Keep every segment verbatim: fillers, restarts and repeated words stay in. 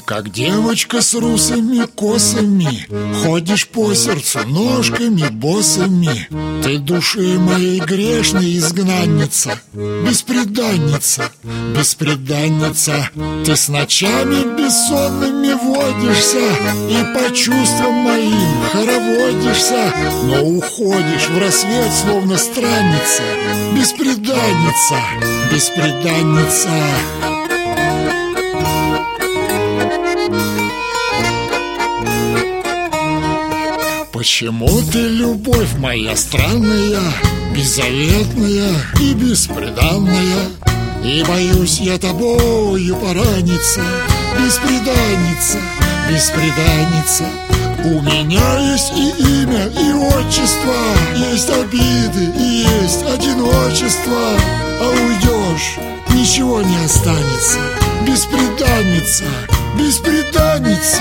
как девочка с русыми косами, ходишь по сердцу ножками босыми. Ты души моей грешной изгнанница, бесприданница, бесприданница. Ты с ночами бессонными водишься и по чувствам моим хороводишься, но уходишь в рассвет, словно странница, бесприданница, бесприданница. Почему ты, любовь моя странная, беззаветная и бесприданная? И боюсь я тобою пораниться, бесприданница, бесприданница. У меня есть и имя, и отчество, есть обиды и есть одиночество. А уйдешь, ничего не останется, бесприданница, бесприданница.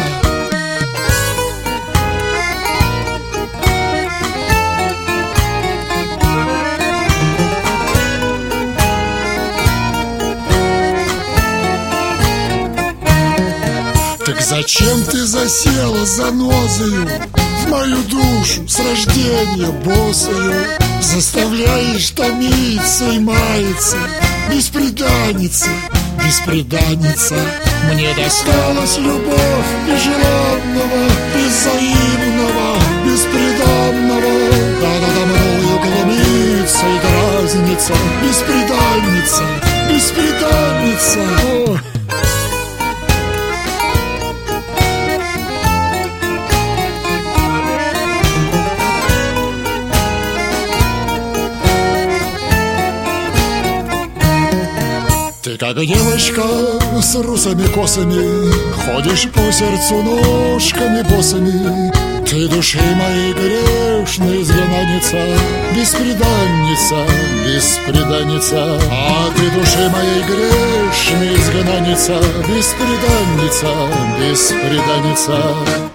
Так зачем ты засела занозою в мою душу с рождения босою? Заставляешь томиться и маяться, бесприданница, бесприданница. Мне досталась любовь безжеланного, безвзаимного, бесприданного. Да-да-да, мною глумится и дразнится, бесприданница, бесприданница. О! Ты как девочка с русыми косами, ходишь по сердцу ножками босыми. Ты души моей грешной изгнанница, бесприданница, бесприданница. А ты души моей грешной изгнанница, бесприданница, бесприданница.